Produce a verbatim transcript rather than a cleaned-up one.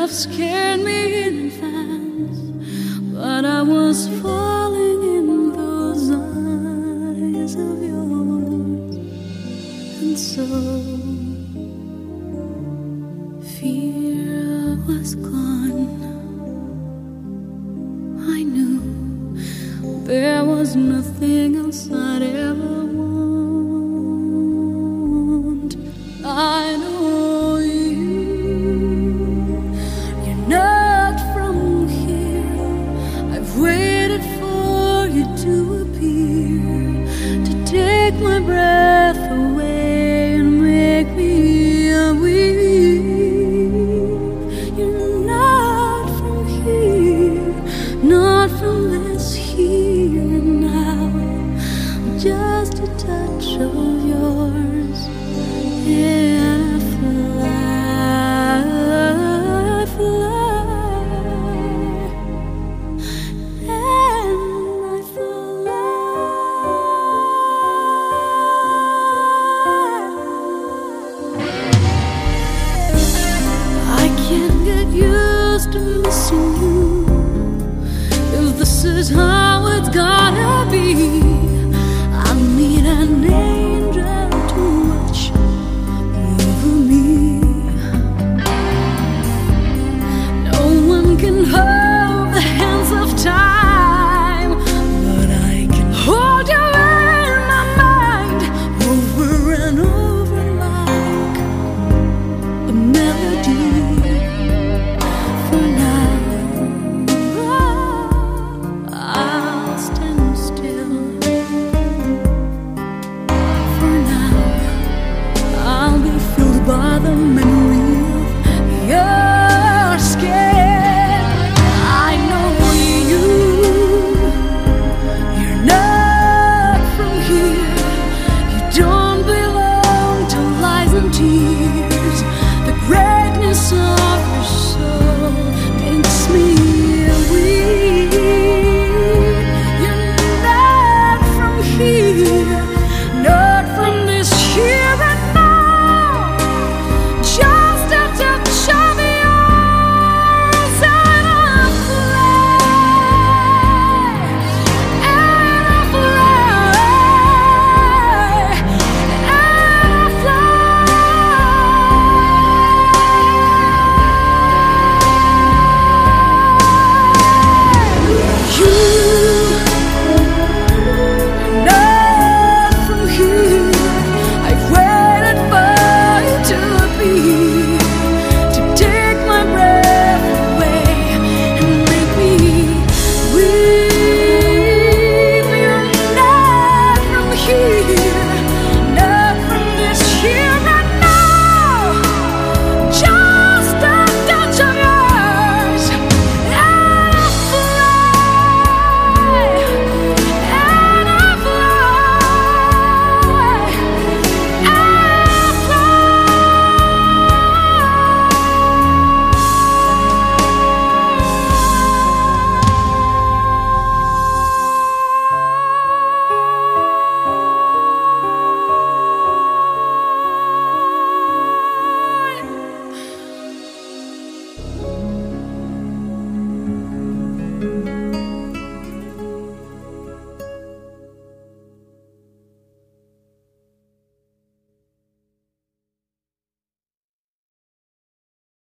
have scared me in advance, but I was falling in those eyes of yours. And so fear was gone. I knew there was nothing else I'd ever want. I know you, you're not from here. I've waited for you to appear, to take my breath away and make me weak. You're not from here, not from this here now. Just a touch of yours, and I fly, fly, and I fly. I can't get used to missing you. If this is how it's gotta be, I need an angel to watch over me. No one can hold the hands of time, but I can hold you in my mind, over and over like a melody. For now, I'll stand still. For now, I'll be filled by the memory of your skin. I know you, you're not from here. You don't